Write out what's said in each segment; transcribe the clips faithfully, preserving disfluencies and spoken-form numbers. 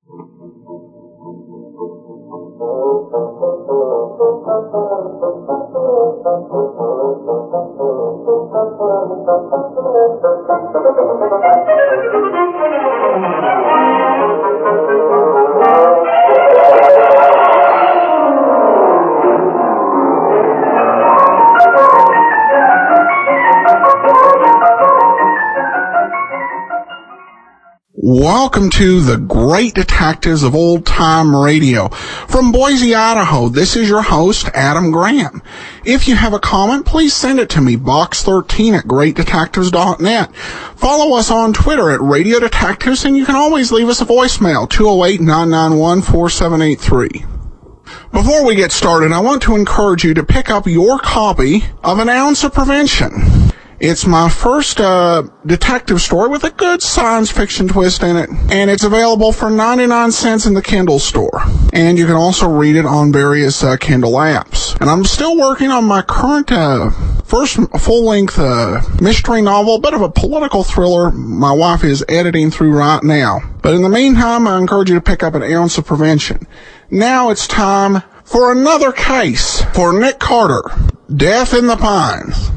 Welcome to the Great Detectives of Old Time Radio. From Boise, Idaho, this is your host, Adam Graham. If you have a comment, please send it to me, box thirteen at great detectives dot net. Follow us on Twitter at Radio Detectives, and you can always leave us a voicemail, two oh eight, nine nine one, four seven eight three. Before we get started, I want to encourage you to pick up your copy of An Ounce of Prevention. It's my first uh detective story with a good science fiction twist in it, and it's available for ninety-nine cents in the Kindle store. And you can also read it on various uh, Kindle apps. And I'm still working on my current uh first full-length uh mystery novel, a bit of a political thriller my wife is editing through right now. But in the meantime, I encourage you to pick up An Ounce of Prevention. Now it's time for another case for Nick Carter, Death in the Pines.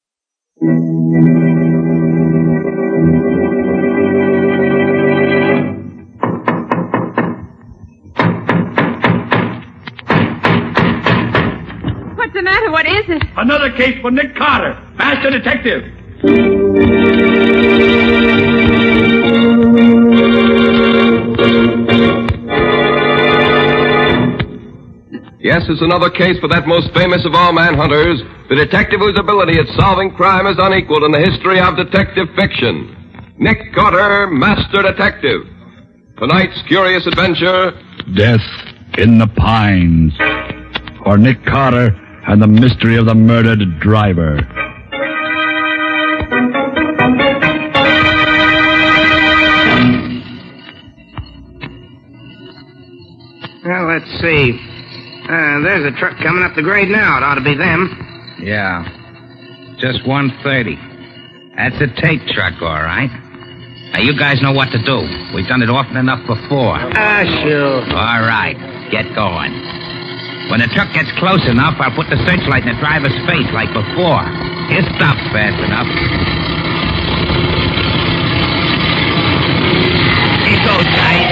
What's the matter? What is it? Another case for Nick Carter, Master Detective. Yes, it's another case for that most famous of all manhunters, the detective whose ability at solving crime is unequaled in the history of detective fiction. Nick Carter, Master Detective. Tonight's curious adventure, Death in the Pines, for Nick Carter and the mystery of the murdered driver. Well, let's see. Uh, there's a truck coming up the grade now. It ought to be them. Yeah. Just one thirty. That's a tape truck, all right. Now, you guys know what to do. We've done it often enough before. Ah, sure. All right. Get going. When the truck gets close enough, I'll put the searchlight in the driver's face like before. He'll stop fast enough. He's so tight.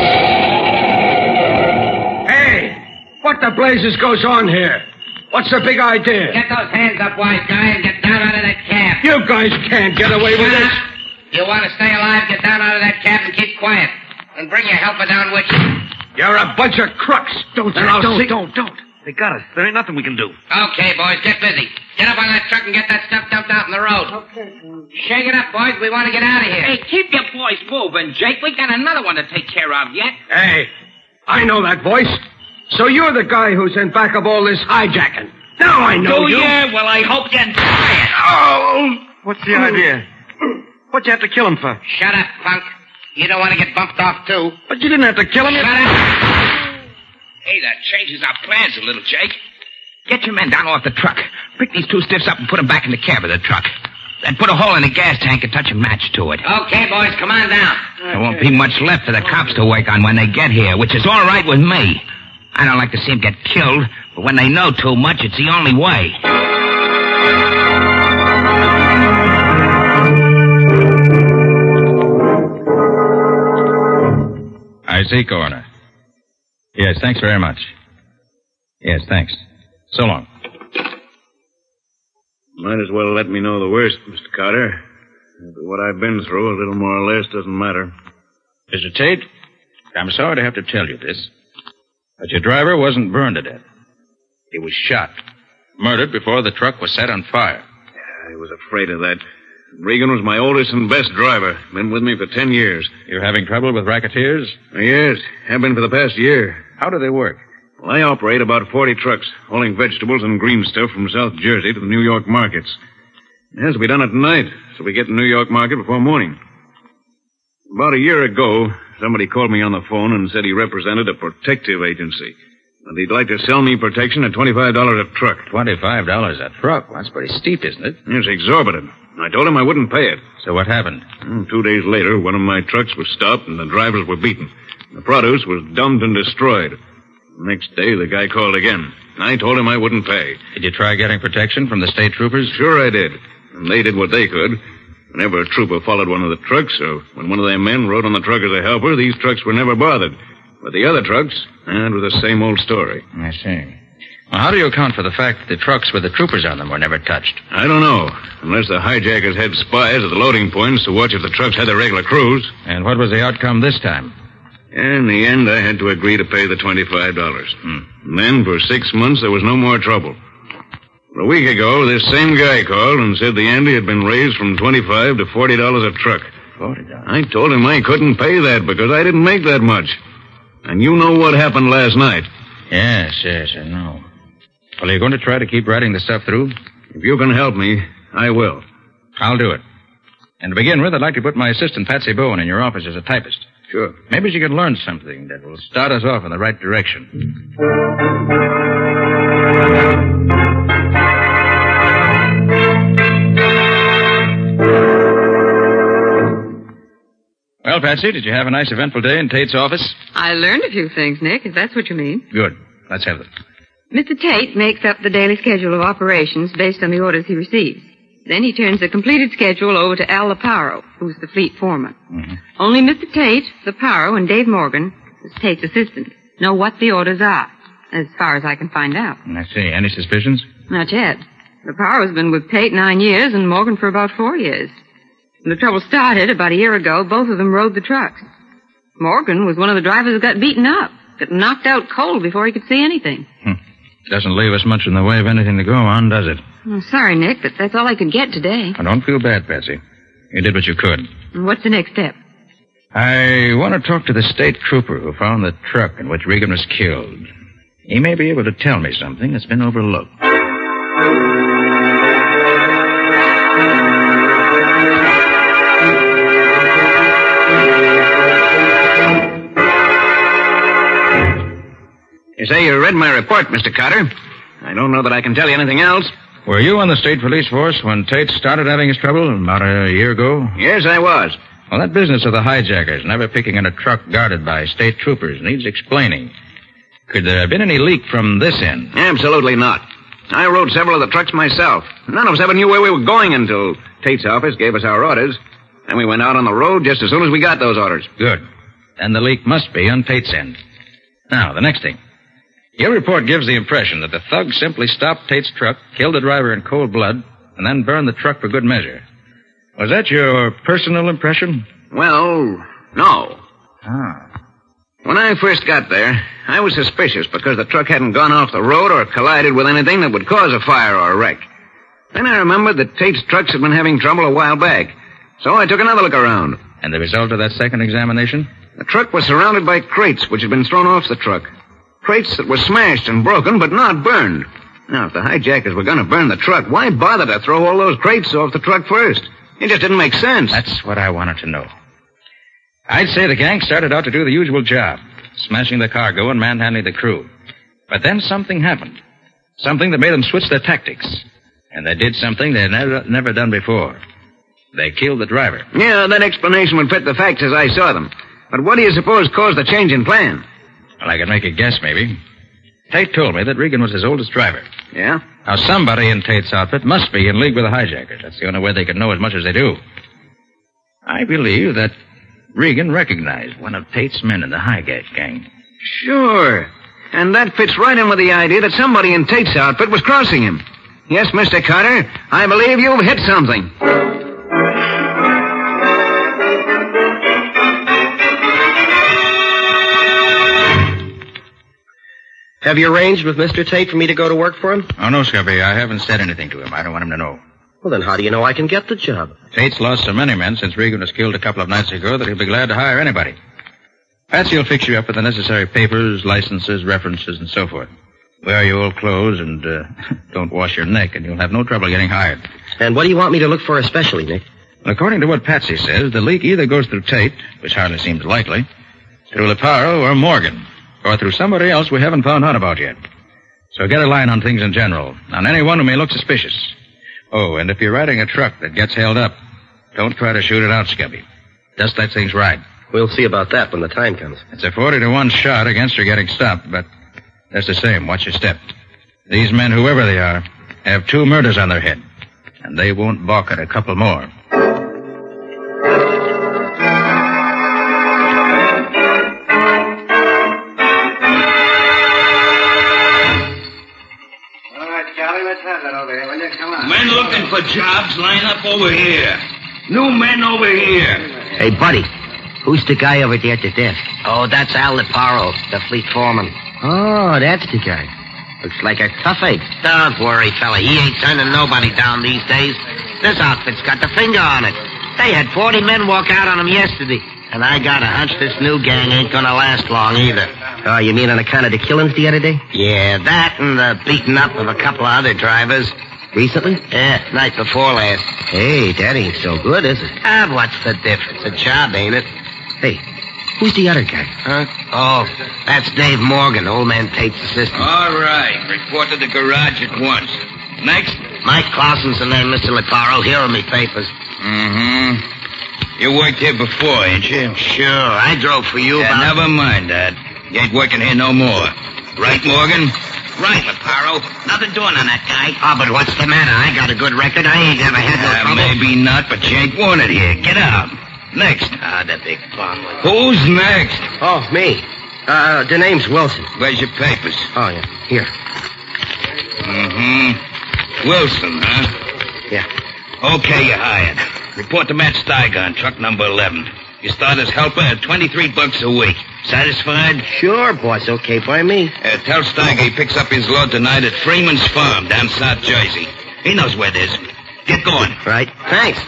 What the blazes goes on here? What's the big idea? Get those hands up, wise guy, and get down out of that cab. You guys can't get away with this. You want to stay alive, get down out of that cab and keep quiet. And bring your helper down with you. You're a bunch of crooks. Don't, don't, don't, see. don't, don't. They got us. There ain't nothing we can do. Okay, boys, get busy. Get up on that truck and get that stuff dumped out in the road. Okay. Shake it up, boys. We want to get out of here. Hey, keep your boys moving, Jake. We got another one to take care of yet. Hey, I know that voice. So you're the guy who's in back of all this hijacking. Now I know Do you. you? Well, I hope you're tired. Oh! What's the idea? What'd you have to kill him for? Shut up, punk. You don't want to get bumped off, too. But you didn't have to kill him. Shut up. Hey, that changes our plans a little, Jake. Get your men down off the truck. Pick these two stiffs up and put them back in the cab of the truck. Then put a hole in the gas tank and touch a match to it. Okay, boys, come on down. There won't be much left for the cops to work on when they get here, which is all right with me. I don't like to see them get killed, but when they know too much, it's the only way. I see, Coroner. Yes, thanks very much. Yes, thanks. So long. Might as well let me know the worst, Mister Carter. What I've been through, a little more or less, doesn't matter. Mister Tate, I'm sorry to have to tell you this, but your driver wasn't burned to death. He was shot. Murdered before the truck was set on fire. Yeah, I was afraid of that. Regan was my oldest and best driver. Been with me for ten years. You're having trouble with racketeers? Yes, have been for the past year. How do they work? Well, I operate about forty trucks, hauling vegetables and green stuff from South Jersey to the New York markets. It has to be done at night, so we get to the New York market before morning. About a year ago, somebody called me on the phone and said he represented a protective agency. And he'd like to sell me protection at twenty-five dollars a truck. twenty-five dollars a truck? Well, that's pretty steep, isn't it? It's exorbitant. I told him I wouldn't pay it. So what happened? Well, two days later, one of my trucks was stopped and the drivers were beaten. The produce was dumped and destroyed. Next day, the guy called again. I told him I wouldn't pay. Did you try getting protection from the state troopers? Sure I did. And they did what they could. Whenever a trooper followed one of the trucks, or when one of their men rode on the truck as a helper, these trucks were never bothered. But the other trucks, and with the same old story. I see. Well, how do you account for the fact that the trucks with the troopers on them were never touched? I don't know. Unless the hijackers had spies at the loading points to watch if the trucks had their regular crews. And what was the outcome this time? In the end, I had to agree to pay the twenty-five dollars. Hmm. And then, for six months, there was no more trouble. A week ago, this same guy called and said the ante had been raised from twenty-five to forty dollars a truck. forty dollars? I told him I couldn't pay that because I didn't make that much. And you know what happened last night. Yes, yes, I know. Well, are you going to try to keep writing the stuff through? If you can help me, I will. I'll do it. And to begin with, I'd like to put my assistant, Patsy Bowen, in your office as a typist. Sure. Maybe she could learn something that will start us off in the right direction. Well, Patsy, did you have a nice eventful day in Tate's office? I learned a few things, Nick, if that's what you mean. Good. Let's have them. Mister Tate makes up the daily schedule of operations based on the orders he receives. Then he turns the completed schedule over to Al Leparo, who's the fleet foreman. Mm-hmm. Only Mister Tate, Leparo, and Dave Morgan, who's Tate's assistant, know what the orders are, as far as I can find out. I see. Any suspicions? Not yet. Leparo's been with Tate nine years and Morgan for about four years. When the trouble started about a year ago, both of them rode the trucks. Morgan was one of the drivers who got beaten up, got knocked out cold before he could see anything. Hmm. Doesn't leave us much in the way of anything to go on, does it? I'm sorry, Nick, but that's all I could get today. I don't feel bad, Patsy. You did what you could. And what's the next step? I want to talk to the state trooper who found the truck in which Regan was killed. He may be able to tell me something that's been overlooked. You say you read my report, Mister Carter. I don't know that I can tell you anything else. Were you on the state police force when Tate started having his trouble about a year ago? Yes, I was. Well, that business of the hijackers never picking in a truck guarded by state troopers needs explaining. Could there have been any leak from this end? Absolutely not. I rode several of the trucks myself. None of us ever knew where we were going until Tate's office gave us our orders. And we went out on the road just as soon as we got those orders. Good. Then the leak must be on Tate's end. Now, the next thing. Your report gives the impression that the thug simply stopped Tate's truck, killed the driver in cold blood, and then burned the truck for good measure. Was that your personal impression? Well, no. Ah. When I first got there, I was suspicious because the truck hadn't gone off the road or collided with anything that would cause a fire or a wreck. Then I remembered that Tate's trucks had been having trouble a while back, so I took another look around. And the result of that second examination? The truck was surrounded by crates which had been thrown off the truck. Crates that were smashed and broken, but not burned. Now, if the hijackers were going to burn the truck, why bother to throw all those crates off the truck first? It just didn't make sense. That's what I wanted to know. I'd say the gang started out to do the usual job, smashing the cargo and manhandling the crew. But then something happened. Something that made them switch their tactics. And they did something they had never, never done before. They killed the driver. Yeah, that explanation would fit the facts as I saw them. But what do you suppose caused the change in plan? Well, I could make a guess, maybe. Tate told me that Regan was his oldest driver. Yeah? Now, somebody in Tate's outfit must be in league with the hijackers. That's the only way they can know as much as they do. I believe that Regan recognized one of Tate's men in the hijack gang. Sure. And that fits right in with the idea that somebody in Tate's outfit was crossing him. Yes, Mister Carter, I believe you've hit something. Have you arranged with Mister Tate for me to go to work for him? Oh, no, Scubby. I haven't said anything to him. I don't want him to know. Well, then how do you know I can get the job? Tate's lost so many men since Regan was killed a couple of nights ago that he'll be glad to hire anybody. Patsy will fix you up with the necessary papers, licenses, references, and so forth. Wear your old clothes and uh, don't wash your neck, and you'll have no trouble getting hired. And what do you want me to look for especially, Nick? Well, according to what Patsy says, the leak either goes through Tate, which hardly seems likely, through Leparo or Morgan, or through somebody else we haven't found out about yet. So get a line on things in general, on anyone who may look suspicious. Oh, and if you're riding a truck that gets held up, don't try to shoot it out, Scubby. Just let things ride. We'll see about that when the time comes. It's a forty to one shot against her getting stopped, but that's the same. Watch your step. These men, whoever they are, have two murders on their head, and they won't balk at a couple more. Men looking for jobs, line up over here. New men over here. Hey, buddy, who's the guy over there at the desk? Oh, that's Al Leparo, the fleet foreman. Oh, that's the guy. Looks like a toughache. Don't worry, fella. He ain't turning nobody down these days. This outfit's got the finger on it. They had forty men walk out on him yesterday. And I got a hunch this new gang ain't gonna last long either. Oh, you mean on account of the killings the other day? Yeah, that and the beating up of a couple of other drivers. Recently? Yeah, night before last. Hey, that ain't so good, is it? Ah, what's the difference? A job, ain't it? Hey, who's the other guy? Huh? Oh, that's Dave Morgan, old man Tate's assistant. All right. Report to the garage at once. Next? Mike Clausen's the name, Mister Leparo. Here are me papers. Mm-hmm. You worked here before, ain't you? Sure. I drove for you yeah, about... never mind that. You ain't working here no more. Right, Morgan? Right, Leparo. Nothing doing on that guy. Oh, but what's the matter? I got a good record. I ain't never had no uh, trouble. Maybe not, but you ain't wanted here. Get out. Next. Ah, the big bum. Who's next? Oh, me. Uh, the name's Wilson. Where's your papers? Oh, yeah. Here. Mm-hmm. Wilson, huh? Yeah. Okay, you're hired. Report to Matt Steiger on truck number eleven. You start as helper at twenty-three bucks a week. Satisfied? Sure, boss. Okay by me. Uh, tell Steiger he picks up his load tonight at Freeman's Farm down South Jersey. He knows where it is. Get going. Right. Thanks.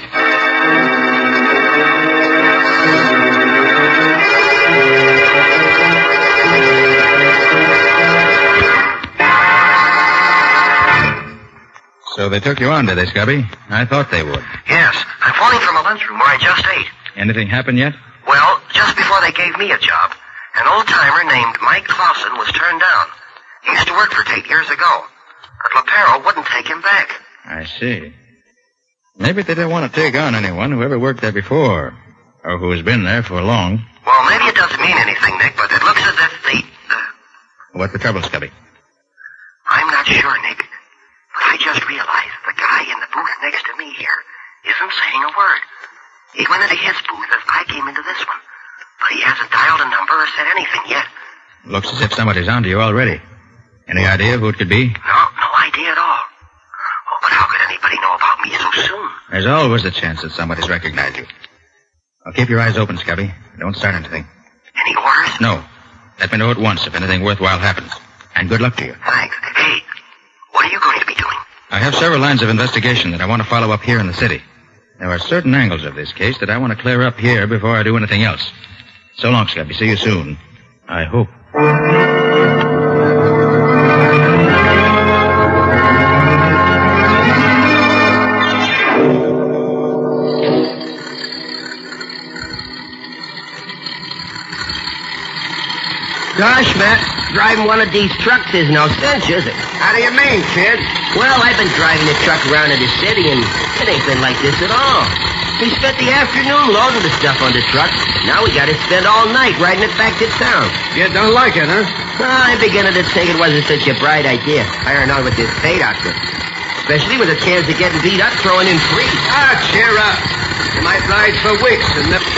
So they took you on, did they, Scubby? I thought they would. Yes. I'm phoning from a lunchroom where I just ate. Anything happened yet? Well, just before they gave me a job, an old-timer named Mike Clausen was turned down. He used to work for Tate years ago. But Leparo wouldn't take him back. I see. Maybe they didn't want to take on anyone who ever worked there before, or who has been there for long. Well, maybe it doesn't mean anything, Nick, but it looks as if they... Uh... What's the trouble, Scubby? I'm not sure, Nick. But I just realized the guy in the booth next to me here isn't saying a word. He went into his booth as I came into this one. But he hasn't dialed a number or said anything yet. Looks as if somebody's onto you already. Any idea who it could be? No, no idea at all. Oh, but how could anybody know about me so soon? There's always a chance that somebody's recognized you. Well, keep your eyes open, Scubby. Don't start anything. Any orders? No. Let me know at once if anything worthwhile happens. And good luck to you. Thanks. Hey, what are you going to be doing? I have several lines of investigation that I want to follow up here in the city. There are certain angles of this case that I want to clear up here before I do anything else. So long, Scubby. See you soon. I hope. Gosh, Matt, driving one of these trucks is no cinch, is it? How do you mean, kid? Well, I've been driving the truck around in the city, and it ain't been like this at all. We spent the afternoon loading the stuff on the truck. Now we got to spend all night riding it back to town. You don't like it, huh? Well, I'm beginning to think it wasn't such a bright idea, hiring on with this Tate outfit. Especially with the chance of getting beat up throwing in free. Ah, cheer up. You might ride for weeks and never...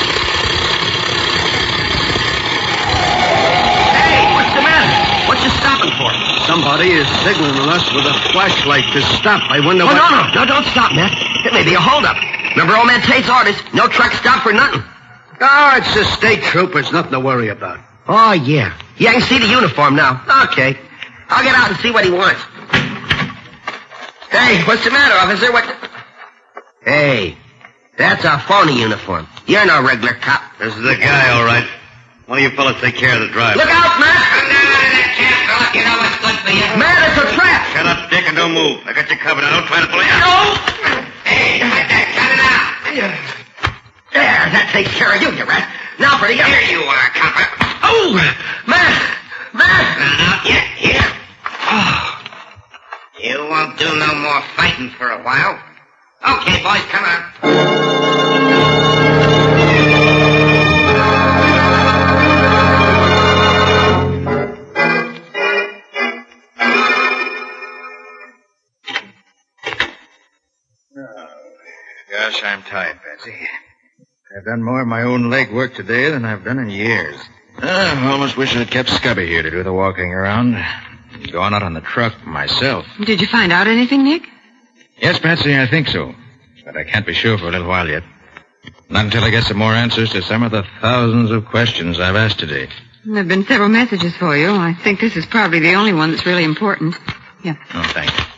What you stopping for? Somebody is signaling us with a flashlight to stop. I wonder oh, what... no, no, no, don't stop, Matt. It may be a holdup. Remember old man Tate's orders? No truck stop for nothing. Oh, it's the state troopers. Nothing to worry about. Oh, yeah. Yeah, I can see the uniform now. Okay. I'll get out and see what he wants. Hey, what's the matter, officer? What the... Hey, that's a phony uniform. You're no regular cop. This is the guy, all right. One of you fellas take care of the driver. Look out, Matt! Come down out of that chair, fella. You know what's good for you. Matt, it's a trap! Shut up, Dick, and don't move. I got you covered. Now, don't try to pull you out. No! Hey, like that. Cut it out. There, that takes care of you, you rat. Now for the other. Here you are, copper. Oh! Matt! Matt! Now, not yet. Here. Oh. You won't do no more fighting for a while. Okay, boys, come on. Gosh, I'm tired, Patsy. I've done more of my own leg work today than I've done in years. I almost wish I'd kept Scubby here to do the walking around. Going out on the truck myself. Did you find out anything, Nick? Yes, Patsy, I think so. But I can't be sure for a little while yet. Not until I get some more answers to some of the thousands of questions I've asked today. There have been several messages for you. I think this is probably the only one that's really important. Yeah. Oh, thank you.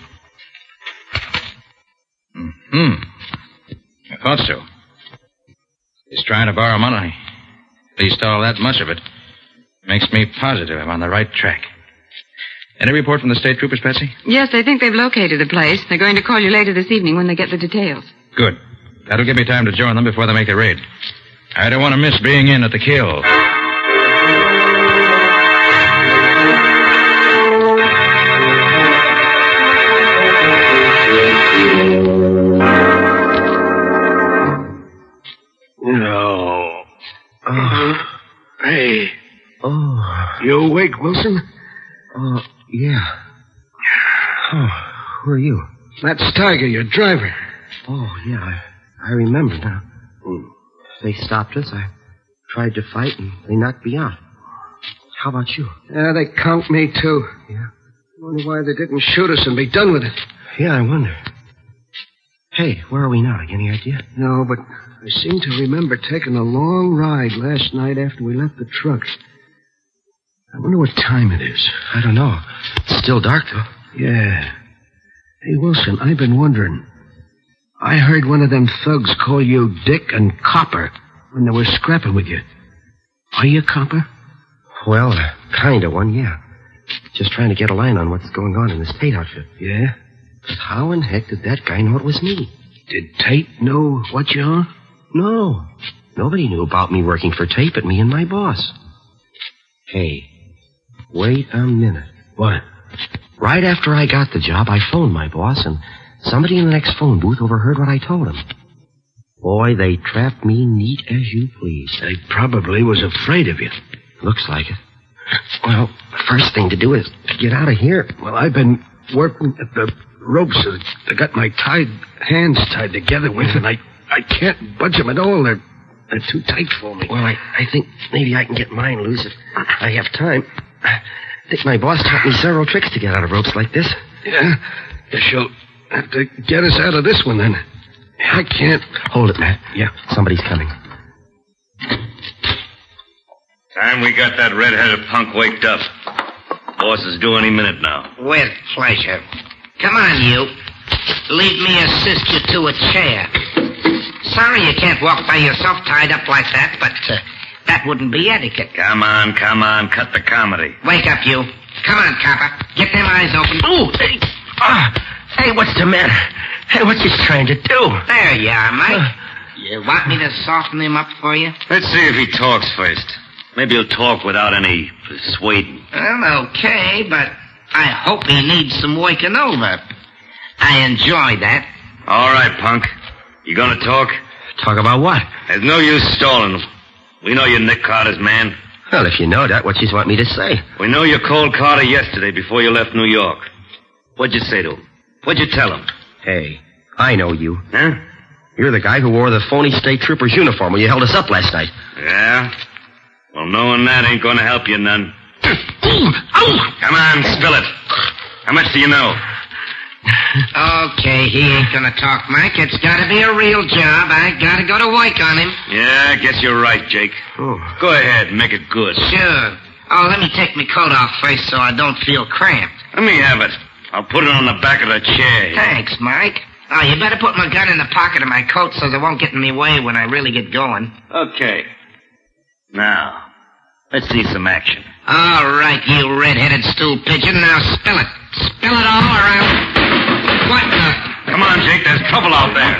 Hmm. I thought so. He's trying to borrow money. At least all that much of it. Makes me positive I'm on the right track. Any report from the state troopers, Patsy? Yes, they think they've located the place. They're going to call you later this evening when they get the details. Good. That'll give me time to join them before they make the raid. I don't want to miss being in at the kill. No. Uh, hey. Oh. You awake, Wilson? Oh, uh, yeah. Oh, who are you? That's Tiger, your driver. Oh, yeah, I, I remember now. They stopped us. I tried to fight, and they knocked me out. How about you? Yeah, they conked me, too. Yeah? I wonder why they didn't shoot us and be done with it. Yeah, I wonder. Hey, where are we now? Any idea? No, but I seem to remember taking a long ride last night after we left the truck. I wonder what time it is. I don't know. It's still dark, though. Yeah. Hey, Wilson, I've been wondering. I heard one of them thugs call you Dick and Copper when they were scrapping with you. Are you Copper? Well, uh, kind of one, yeah. Just trying to get a line on what's going on in this Tate outfit. Yeah? But how in heck did that guy know it was me? Did Tate know what you are? No. Nobody knew about me working for Tate but me and my boss. Hey, wait a minute. What? Right after I got the job, I phoned my boss, and somebody in the next phone booth overheard what I told him. Boy, they trapped me neat as you please. They probably was afraid of you. Looks like it. Well, the first thing to do is to get out of here. Well, I've been working at the ropes that I got my tied hands tied together with, and I, I can't budge them at all. They're, they're too tight for me. Well, I, I think maybe I can get mine loose if I have time. I think my boss taught me several tricks to get out of ropes like this. Yeah? Guess you'll have to get us out of this one, then. I can't. Hold it, Matt. Yeah. Somebody's coming. Time we got that red-headed punk waked up. Boss is due any minute now. With pleasure. Come on, you. Leave me assist you to a chair. Sorry you can't walk by yourself tied up like that, but uh, that wouldn't be etiquette. Come on, come on. Cut the comedy. Wake up, you. Come on, Copper. Get them eyes open. Oh, hey. Ah. Hey, what's the matter? Hey, what's he trying to do? There you are, Mike. You want me to soften him up for you? Let's see if he talks first. Maybe he'll talk without any persuading. Well, okay, but I hope he needs some waking over. I enjoy that. All right, punk. You gonna talk? Talk about what? There's no use stalling. We know you're Nick Carter's man. Well, if you know that, what you want me to say? We know you called Carter yesterday before you left New York. What'd you say to him? What'd you tell him? Hey, I know you. Huh? You're the guy who wore the phony state trooper's uniform when you held us up last night. Yeah? Well, knowing that ain't gonna help you none. Come on, spill it. How much do you know? Okay, he ain't gonna talk, Mike. It's gotta be a real job. I gotta go to work on him. Yeah, I guess you're right, Jake. Oh. Go ahead, make it good. Sure. Oh, let me take my coat off first so I don't feel cramped. Let me have it. I'll put it on the back of the chair. Thanks, Mike. Oh, you better put my gun in the pocket of my coat so it won't get in my way when I really get going. Okay. Now, let's see some action. All right, you red-headed stool pigeon. Now spill it. Spill it all around. What the? Come on, Jake. There's trouble out there.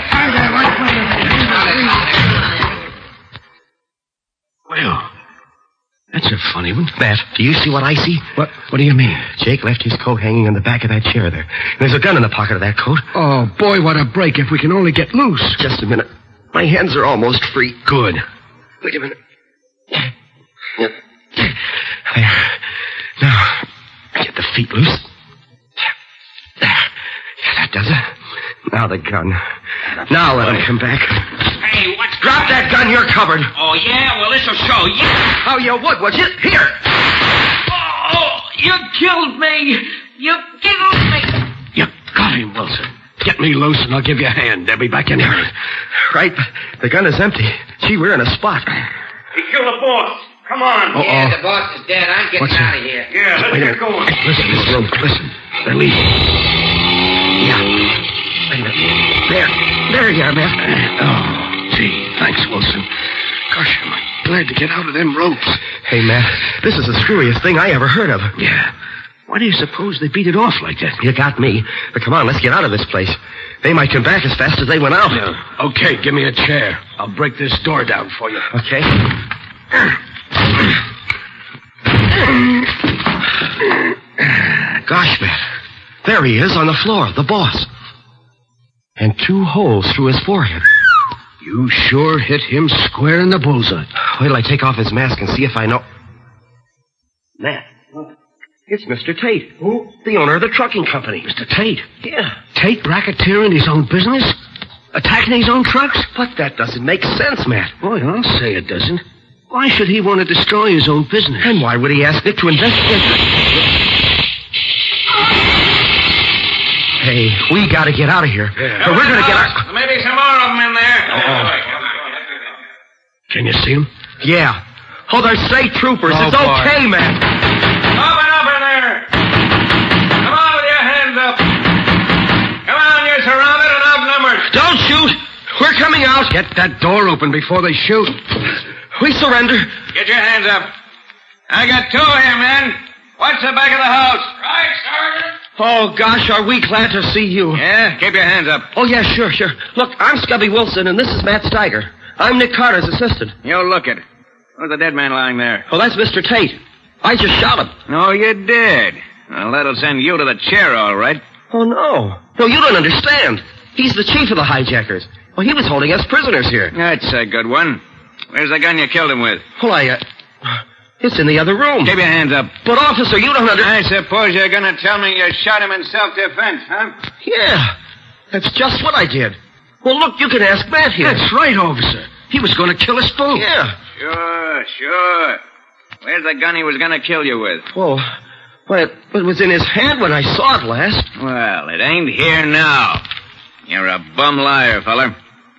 Well, that's a funny one. Matt, do you see what I see? What What do you mean? Jake left his coat hanging on the back of that chair there. There's a gun in the pocket of that coat. Oh, boy, what a break if we can only get loose. Just a minute. My hands are almost free. Good. Wait a minute. Yep. There. Now, get the feet loose. There. Yeah, that does it. Now the gun. Now let him come back. Hey, what's... Drop that gun, you're covered. Oh, yeah? Well, this'll show. Yeah. Oh, you would, would you? Here. Oh, you killed me. You killed me. You got him, Wilson. Get me loose and I'll give you a hand. They'll be back in here. Right. The gun is empty. Gee, we're in a spot. He killed the boss. Come on. Uh-oh. Yeah, the boss is dead. I'm getting What's out that? of here. Yeah, let's Wait a get minute. going. Listen, Miss Rose, listen. They're leaving. Yeah. Wait a minute. There. There you are, man. Oh, gee. Thanks, Wilson. Gosh, am I glad to get out of them ropes. Hey, Matt, this is the screwiest thing I ever heard of. Yeah. Why do you suppose they beat it off like that? You got me. But come on, let's get out of this place. They might come back as fast as they went out. Yeah. Okay, give me a chair. I'll break this door down for you. Okay. Gosh, Matt. There he is on the floor, the boss. And two holes through his forehead. You sure hit him square in the bullseye. Wait till I take off his mask and see if I know... Matt. It's Mister Tate. Who? The owner of the trucking company. Mister Tate? Yeah. Tate racketeering his own business? Attacking his own trucks? But that doesn't make sense, Matt. Boy, I'll say it doesn't. Why should he want to destroy his own business? And why would he ask Nick to investigate? Hey, we gotta get out of here. Yeah. Or we're gonna get out... There may be some more of them in there. Oh. Can you see them? Yeah. Oh, they're state troopers. Oh, it's boy. okay, man. Open up in there. Come on with your hands up. Come on, you're surrounded and outnumbered. Don't shoot. We're coming out. Get that door open before they shoot. We surrender. Get your hands up. I got two here, men. Watch the back of the house. Right, Sergeant. Oh, gosh, are we glad to see you. Yeah, keep your hands up. Oh, yeah, sure, sure. Look, I'm Scubby Wilson, and this is Matt Steiger. I'm Nick Carter's assistant. You look it. Who's the dead man lying there? Oh, that's Mister Tate. I just shot him. No, you did. Well, that'll send you to the chair, all right. Oh, no. No, you don't understand. He's the chief of the hijackers. Well, he was holding us prisoners here. That's a good one. Where's the gun you killed him with? Well, I, uh... It's in the other room. Keep your hands up. But, officer, you don't understand. I suppose you're going to tell me you shot him in self-defense, huh? Yeah. That's just what I did. Well, look, you can ask Matt here. That's right, officer. He was going to kill us both. Yeah. Sure, sure. Where's the gun he was going to kill you with? Oh, well, it, it was in his hand when I saw it last. Well, it ain't here now. You're a bum liar, feller.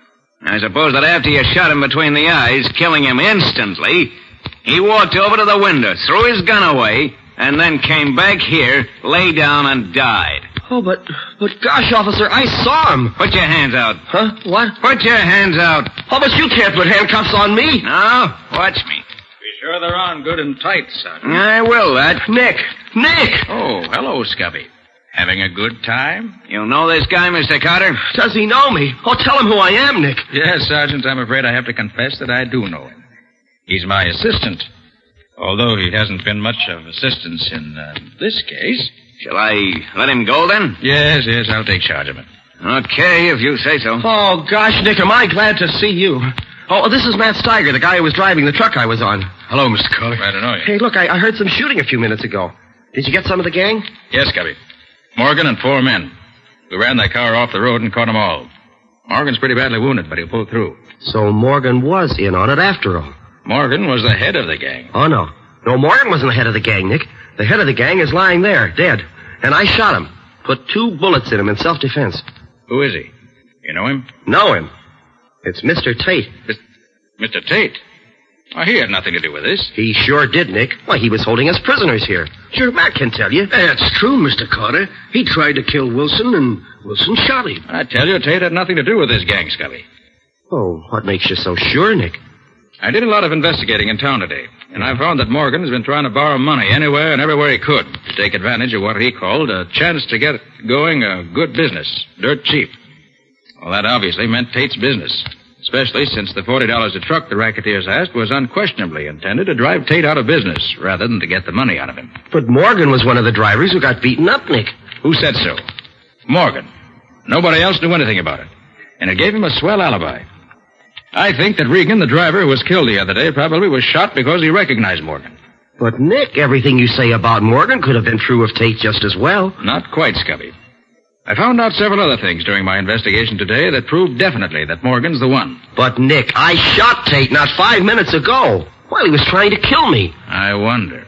I suppose that after you shot him between the eyes, killing him instantly, he walked over to the window, threw his gun away, and then came back here, lay down, and died. Oh, but, but gosh, officer, I saw him. Put your hands out. Huh? What? Put your hands out. Oh, but you can't put handcuffs on me. No, watch me. Be sure they're on good and tight, Sergeant. I will, that. Nick! Nick! Oh, hello, Scubby. Having a good time? You know this guy, Mister Carter? Does he know me? Oh, tell him who I am, Nick. Yes, Sergeant, I'm afraid I have to confess that I do know him. He's my assistant, although he hasn't been much of assistance in uh, this case. Shall I let him go, then? Yes, yes, I'll take charge of him. Okay, if you say so. Oh, gosh, Nick, am I glad to see you. Oh, this is Matt Steiger, the guy who was driving the truck I was on. Hello, Mister Carter. Glad to know you. Hey, look, I, I heard some shooting a few minutes ago. Did you get some of the gang? Yes, Scubby. Morgan and four men. We ran that car off the road and caught them all. Morgan's pretty badly wounded, but he'll pull through. So Morgan was in on it after all. Morgan was the head of the gang. Oh, no. No, Morgan wasn't the head of the gang, Nick. The head of the gang is lying there, dead. And I shot him. Put two bullets in him in self-defense. Who is he? You know him? Know him. It's Mister Tate. Mis- Mister Tate? Why, he had nothing to do with this. He sure did, Nick. Why, he was holding us prisoners here. Sure, Matt can tell you. That's true, Mister Carter. He tried to kill Wilson, and Wilson shot him. I tell you, Tate had nothing to do with this gang, Scubby. Oh, what makes you so sure, Nick? I did a lot of investigating in town today, and I found that Morgan has been trying to borrow money anywhere and everywhere he could to take advantage of what he called a chance to get going a good business, dirt cheap. Well, that obviously meant Tate's business, especially since the forty dollars a truck the racketeers asked was unquestionably intended to drive Tate out of business rather than to get the money out of him. But Morgan was one of the drivers who got beaten up, Nick. Who said so? Morgan. Nobody else knew anything about it, and it gave him a swell alibi. I think that Regan, the driver who was killed the other day, probably was shot because he recognized Morgan. But, Nick, everything you say about Morgan could have been true of Tate just as well. Not quite, Scubby. I found out several other things during my investigation today that proved definitely that Morgan's the one. But, Nick, I shot Tate not five minutes ago. Well, he was trying to kill me. I wonder.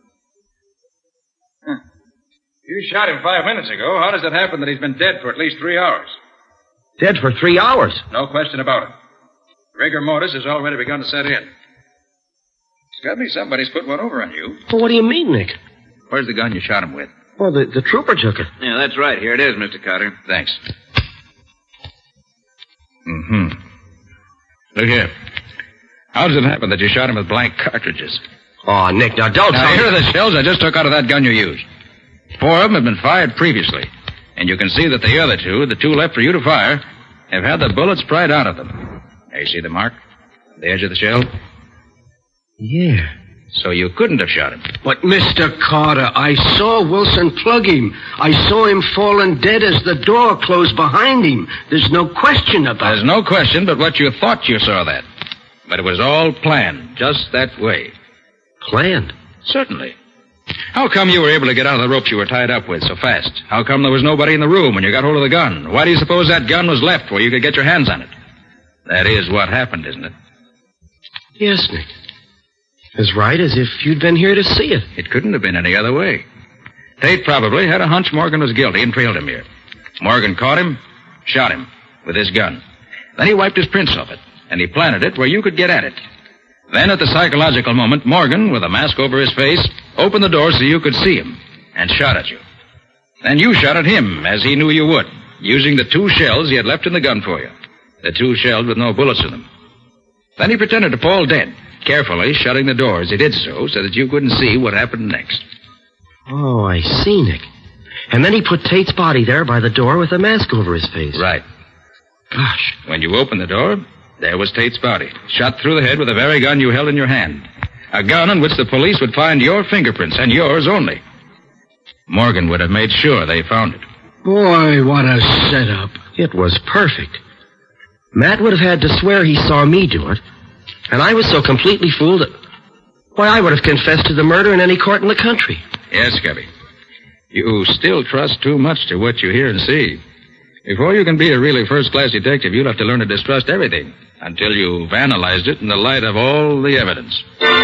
Huh. You shot him five minutes ago. How does it happen that he's been dead for at least three hours? Dead for three hours? No question about it. Rigor mortis has already begun to set in. It's got to be somebody's put one over on you. Well, what do you mean, Nick? Where's the gun you shot him with? Well, the, the trooper took it. Yeah, that's right. Here it is, Mister Carter. Thanks. Mm-hmm. Look here. How does it happen that you shot him with blank cartridges? Oh, Nick, now don't now, tell here me... are the shells I just took out of that gun you used. Four of them have been fired previously. And you can see that the other two, the two left for you to fire, have had the bullets pried out of them. Now, you see the mark? The edge of the shell? Yeah. So you couldn't have shot him. But, Mister Carter, I saw Wilson plug him. I saw him falling dead as the door closed behind him. There's no question about it. There's no question but what you thought you saw that. But it was all planned, just that way. Planned? Certainly. How come you were able to get out of the ropes you were tied up with so fast? How come there was nobody in the room when you got hold of the gun? Why do you suppose that gun was left where you could get your hands on it? That is what happened, isn't it? Yes, Nick. As right as if you'd been here to see it. It couldn't have been any other way. Tate probably had a hunch Morgan was guilty and trailed him here. Morgan caught him, shot him with his gun. Then he wiped his prints off it, and he planted it where you could get at it. Then at the psychological moment, Morgan, with a mask over his face, opened the door so you could see him and shot at you. Then you shot at him, as he knew you would, using the two shells he had left in the gun for you. The two shells with no bullets in them. Then he pretended to fall dead, carefully shutting the door as he did so, so that you couldn't see what happened next. Oh, I see, Nick. And then he put Tate's body there by the door with a mask over his face. Right. Gosh. When you opened the door, there was Tate's body, shot through the head with the very gun you held in your hand. A gun on which the police would find your fingerprints, and yours only. Morgan would have made sure they found it. Boy, what a setup. It was perfect. Matt would have had to swear he saw me do it. And I was so completely fooled that... Why, I would have confessed to the murder in any court in the country. Yes, Scubby. You still trust too much to what you hear and see. Before you can be a really first-class detective, you'll have to learn to distrust everything until you've analyzed it in the light of all the evidence.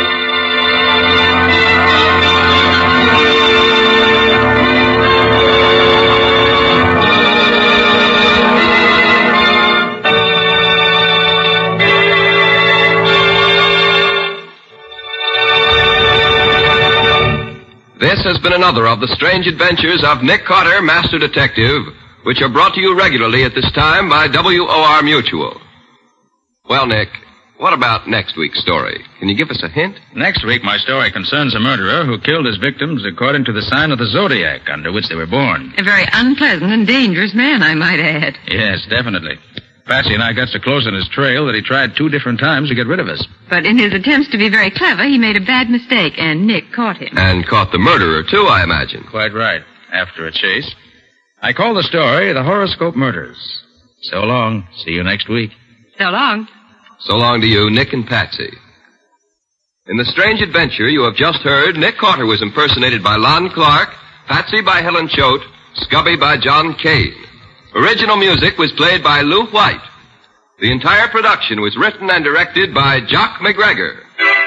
This has been another of the strange adventures of Nick Carter, Master Detective, which are brought to you regularly at this time by W O R Mutual. Well, Nick, what about next week's story? Can you give us a hint? Next week, my story concerns a murderer who killed his victims according to the sign of the zodiac under which they were born. A very unpleasant and dangerous man, I might add. Yes, definitely. Patsy and I got so close on his trail that he tried two different times to get rid of us. But in his attempts to be very clever, he made a bad mistake, and Nick caught him. And caught the murderer, too, I imagine. Quite right. After a chase. I call the story The Horoscope Murders. So long. See you next week. So long. So long to you, Nick and Patsy. In the strange adventure you have just heard, Nick Carter was impersonated by Lon Clark, Patsy by Helen Choate, Scubby by John Kane. Original music was played by Lou White. The entire production was written and directed by Jock McGregor.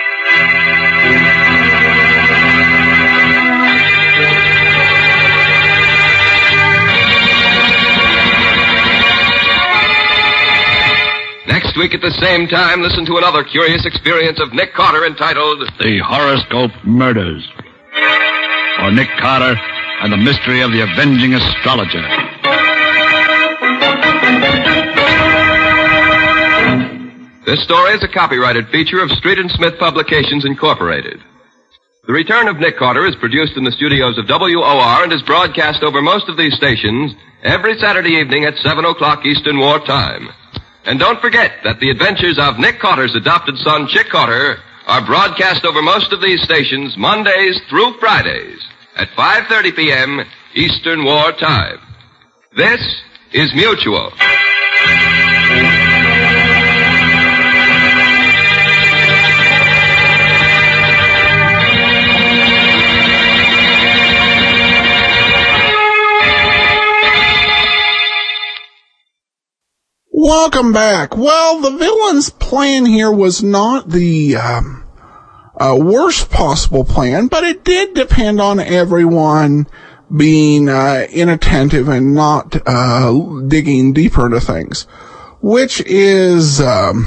Next week at the same time, listen to another curious experience of Nick Carter entitled The Horoscope Murders. Or Nick Carter and the Mystery of the Avenging Astrologer. This story is a copyrighted feature of Street and Smith Publications, Incorporated. The Return of Nick Carter is produced in the studios of W O R and is broadcast over most of these stations every Saturday evening at seven o'clock Eastern War Time. And don't forget that the adventures of Nick Carter's adopted son, Chick Carter, are broadcast over most of these stations Mondays through Fridays at five thirty p.m. Eastern War Time. This is Mutual. Welcome back. Well, the villain's plan here was not the um, uh, worst possible plan, but it did depend on everyone being uh, inattentive and not uh, digging deeper into things, which is um,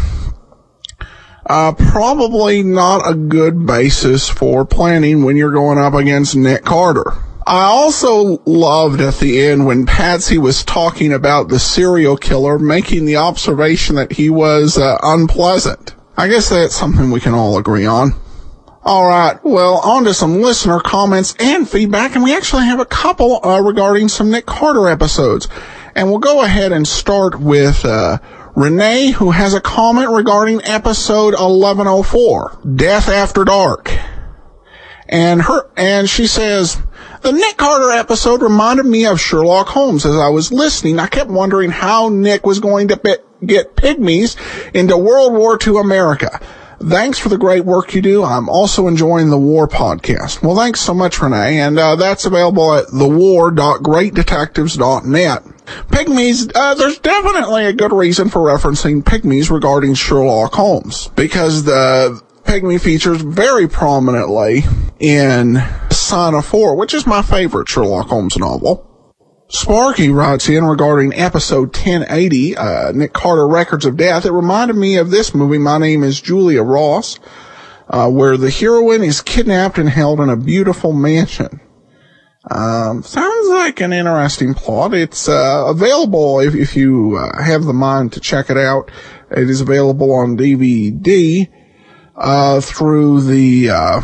uh, probably not a good basis for planning when you're going up against Nick Carter. I also loved at the end when Patsy was talking about the serial killer, making the observation that he was uh, unpleasant. I guess that's something we can all agree on. All right, well, on to some listener comments and feedback, and we actually have a couple uh, regarding some Nick Carter episodes. And we'll go ahead and start with uh, Renee, who has a comment regarding episode eleven oh four, Death After Dark. And her, and she says, the Nick Carter episode reminded me of Sherlock Holmes. As I was listening, I kept wondering how Nick was going to be- get pygmies into World War Two America. Thanks for the great work you do. I'm also enjoying the War podcast. Well, thanks so much, Renee. And uh, that's available at the war dot great detectives dot net. Pygmies, uh, there's definitely a good reason for referencing pygmies regarding Sherlock Holmes, because the pygmy features very prominently in Son of Four, which is my favorite Sherlock Holmes novel. Sparky writes in regarding episode ten eighty, uh, Nick Carter Records of Death. It reminded me of this movie, My Name is Julia Ross, uh, where the heroine is kidnapped and held in a beautiful mansion. Um, sounds like an interesting plot. It's, uh, available if, if you uh, have the mind to check it out. It is available on D V D, uh, through the, uh,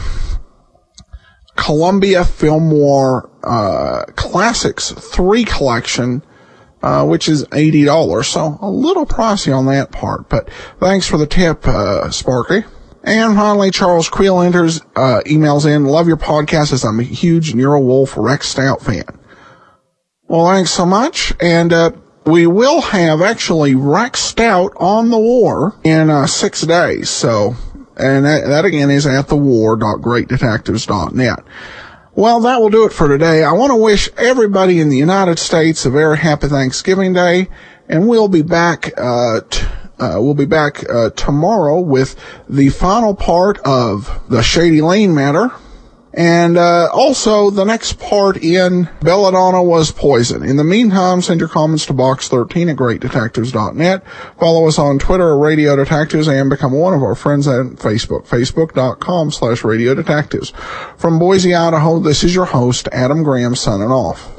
Columbia Fillmore uh Classics three collection, uh which is eighty dollars, so a little pricey on that part, but thanks for the tip, uh Sparky. And finally, Charles Creel enters, uh emails in, love your podcast as I'm a huge Nero Wolfe Rex Stout fan. Well, thanks so much, and uh we will have actually Rex Stout on the War in uh six days, so and that, that again is at the war dot great detectives dot net. Well, that will do it for today. I want to wish everybody in the United States a very happy Thanksgiving Day, and we'll be back, uh, t- uh we'll be back, uh, tomorrow with the final part of the Shady Lane matter, and, uh, also the next part in Belladonna Was Poison. In the meantime, send your comments to box thirteen at great detectives dot net. Follow us on Twitter at Radio Detectives and become one of our friends on Facebook, facebook dot com slash Radio Detectives. From Boise, Idaho, this is your host, Adam Graham, signing off.